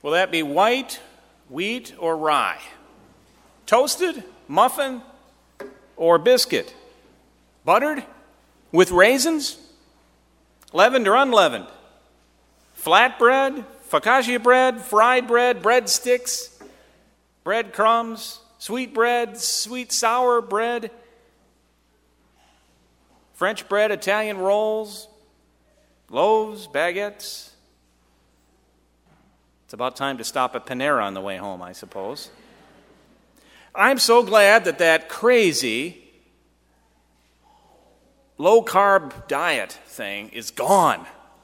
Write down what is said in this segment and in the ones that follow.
Will that be white, wheat, or rye? Toasted, muffin, or biscuit? Buttered, with raisins? Leavened or unleavened? Flatbread, focaccia bread, fried bread, breadsticks, breadcrumbs, sweet bread, sweet sour bread, French bread, Italian rolls, loaves, baguettes. It's about time to stop at Panera on the way home, I suppose. I'm so glad that crazy low-carb diet thing is gone.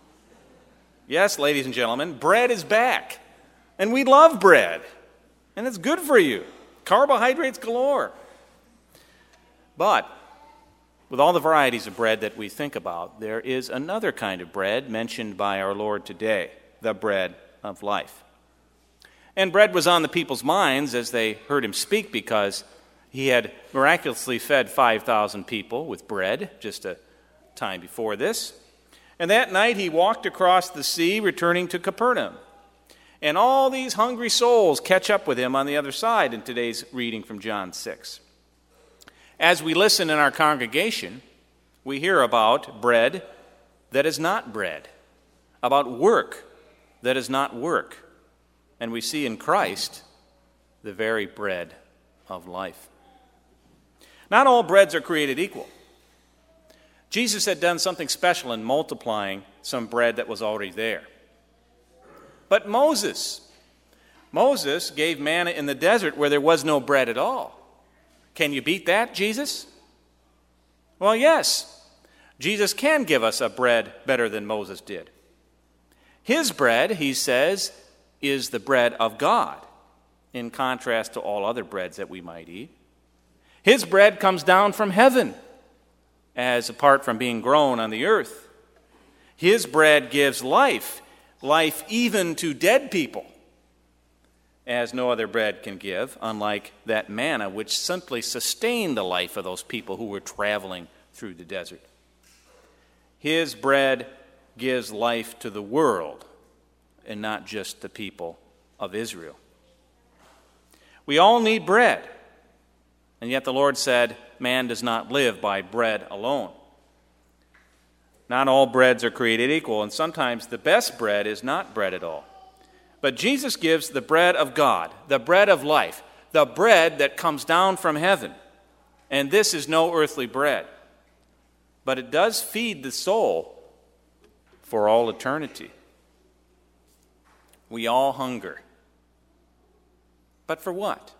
Yes, ladies and gentlemen, bread is back. And we love bread. And it's good for you. Carbohydrates galore. But with all the varieties of bread that we think about, there is another kind of bread mentioned by our Lord today, the bread of life. And bread was on the people's minds as they heard him speak, because he had miraculously fed 5,000 people with bread just a time before this. And that night he walked across the sea, returning to Capernaum. And all these hungry souls catch up with him on the other side in today's reading from John 6. As we listen in our congregation, we hear about bread that is not bread, about work that is not work. And we see in Christ the very bread of life. Not all breads are created equal. Jesus had done something special in multiplying some bread that was already there. But Moses gave manna in the desert where there was no bread at all. Can you beat that, Jesus? Well, yes. Jesus can give us a bread better than Moses did. His bread, he says, is the bread of God, in contrast to all other breads that we might eat. His bread comes down from heaven, as apart from being grown on the earth. His bread gives life even to dead people, as no other bread can give, unlike that manna which simply sustained the life of those people who were traveling through the desert. His bread gives life to the world, and not just the people of Israel. We all need bread, and yet the Lord said, man does not live by bread alone. Not all breads are created equal, and sometimes the best bread is not bread at all. But Jesus gives the bread of God, the bread of life, the bread that comes down from heaven. And this is no earthly bread, but it does feed the soul for all eternity. We all hunger. But for what?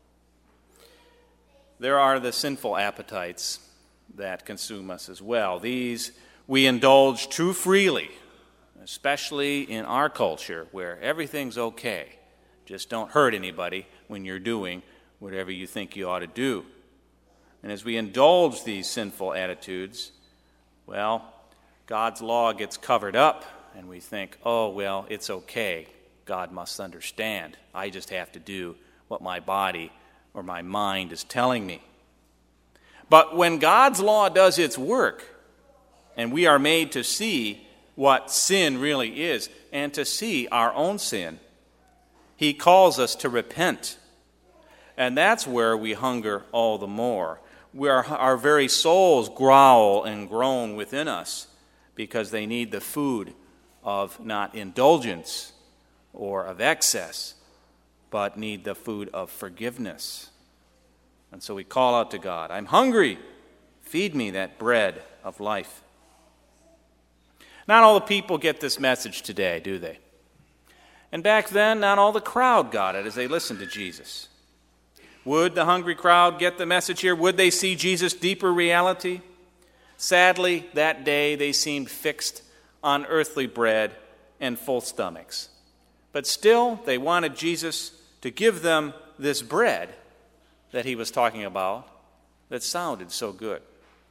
There are the sinful appetites that consume us as well. These we indulge too freely, especially in our culture where everything's okay. Just don't hurt anybody when you're doing whatever you think you ought to do. And as we indulge these sinful attitudes, well, God's law gets covered up, and we think, oh, well, it's okay. God must understand. I just have to do what my body or my mind is telling me. But when God's law does its work, and we are made to see what sin really is, and to see our own sin, he calls us to repent. And that's where we hunger all the more, where our very souls growl and groan within us, because they need the food of not indulgence or of excess, but need the food of forgiveness. And so we call out to God, I'm hungry, feed me that bread of life. Not all the people get this message today, do they? And back then, not all the crowd got it as they listened to Jesus. Would the hungry crowd get the message here? Would they see Jesus' deeper reality? Sadly, that day they seemed fixed on earthly bread and full stomachs. But still, they wanted Jesus to give them this bread that he was talking about that sounded so good.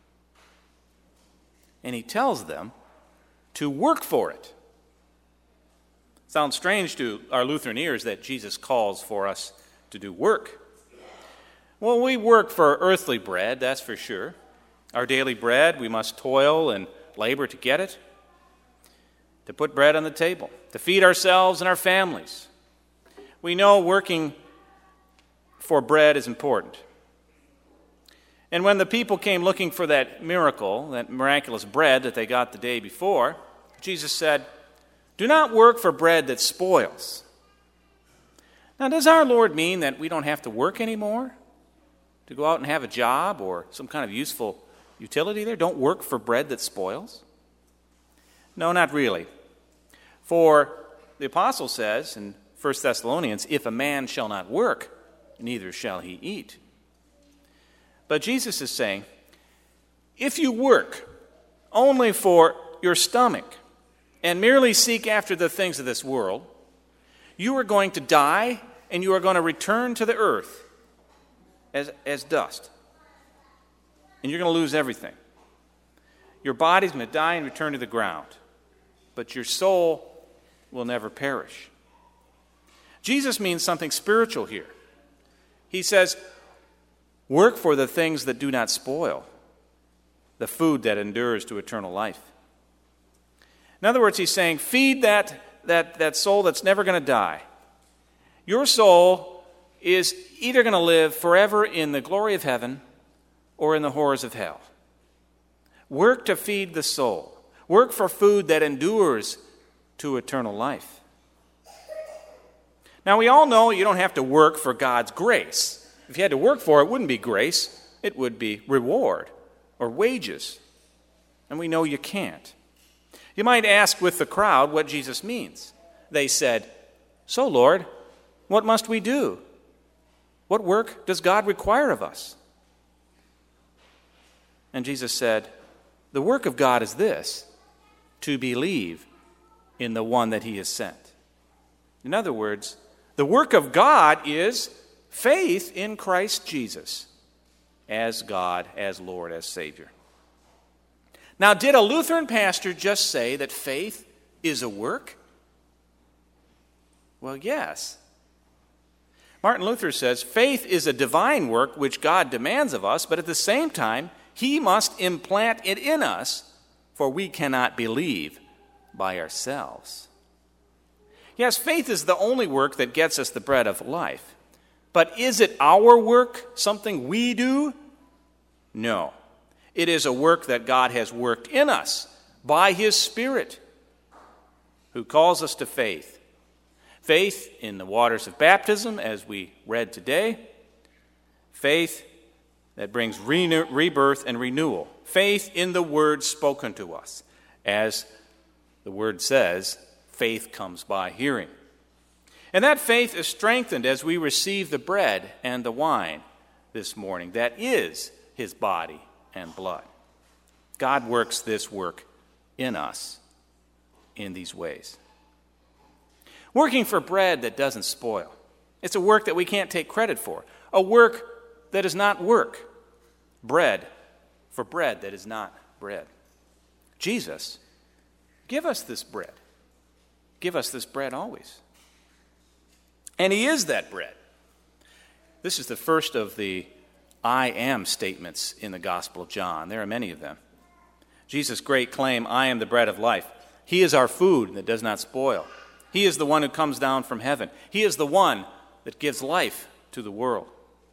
And he tells them to work for it. Sounds strange to our Lutheran ears that Jesus calls for us to do work. Well, we work for earthly bread, that's for sure. Our daily bread, we must toil and labor to get it, to put bread on the table, to feed ourselves and our families. we know working for bread is important. And when the people came looking for that miracle, that miraculous bread that they got the day before, Jesus said, "Do not work for bread that spoils." Now, does our Lord mean that we don't have to work anymore? To go out and have a job or some kind of useful utility there? Don't work for bread that spoils? No, not really. For the apostle says in 1 Thessalonians, "If a man shall not work, neither shall he eat." But Jesus is saying, if you work only for your stomach and merely seek after the things of this world, you are going to die and you are going to return to the earth as dust. And you're going to lose everything. Your body's going to die and return to the ground. But your soul will never perish. Jesus means something spiritual here. He says, work for the things that do not spoil, the food that endures to eternal life. In other words, he's saying, feed that soul that's never going to die. Your soul is either going to live forever in the glory of heaven or in the horrors of hell. Work to feed the soul. Work for food that endures to eternal life. Now, we all know you don't have to work for God's grace. If you had to work for it, it wouldn't be grace. It would be reward or wages. And we know you can't. You might ask with the crowd what Jesus means. They said, "So, Lord, what must we do? What work does God require of us?" And Jesus said, "The work of God is this, to believe in the one that he has sent." In other words, the work of God is faith in Christ Jesus as God, as Lord, as Savior. Now, did a Lutheran pastor just say that faith is a work? Well, yes. Martin Luther says, faith is a divine work which God demands of us, but at the same time, he must implant it in us, for we cannot believe by ourselves. Yes, faith is the only work that gets us the bread of life. But is it our work, something we do? No. It is a work that God has worked in us by his Spirit, who calls us to faith. Faith in the waters of baptism, as we read today. Faith that brings rebirth and renewal. Faith in the word spoken to us. As the word says, faith comes by hearing. And that faith is strengthened as we receive the bread and the wine this morning. That is his body and blood. God works this work in us in these ways. Working for bread that doesn't spoil. It's a work that we can't take credit for. A work that is not work. Bread for bread that is not bread. Jesus, give us this bread. Give us this bread always. And he is that bread. This is the first of the I am statements in the Gospel of John. There are many of them. Jesus' great claim, I am the bread of life. He is our food that does not spoil. He is the one who comes down from heaven. He is the one that gives life to the world.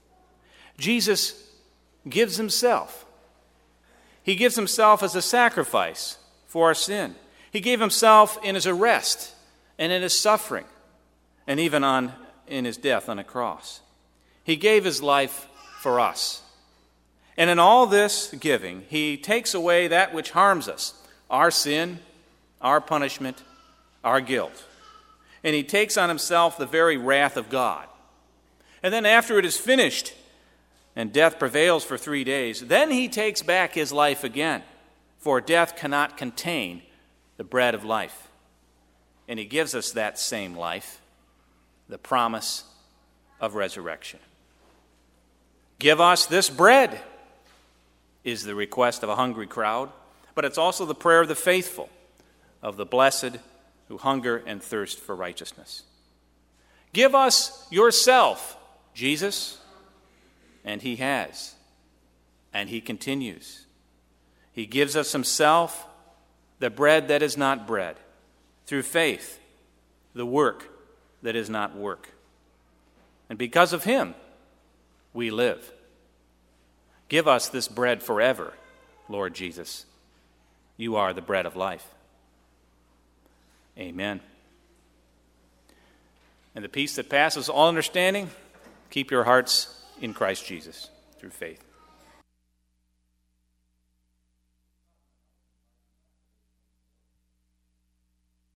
Jesus gives himself. He gives himself as a sacrifice for our sin. He gave himself in his arrest and in his suffering, and even in his death on a cross. He gave his life for us. And in all this giving, he takes away that which harms us, our sin, our punishment, our guilt. And he takes on himself the very wrath of God. And then after it is finished, and death prevails for 3 days, then he takes back his life again, for death cannot contain the bread of life. And he gives us that same life, the promise of resurrection. Give us this bread, is the request of a hungry crowd, but it's also the prayer of the faithful, of the blessed who hunger and thirst for righteousness. Give us yourself, Jesus, and he has, and he continues. He gives us himself, the bread that is not bread, through faith, the work that is not work. And because of him, we live. Give us this bread forever, Lord Jesus. You are the bread of life. Amen. And the peace that passes all understanding, keep your hearts in Christ Jesus through faith.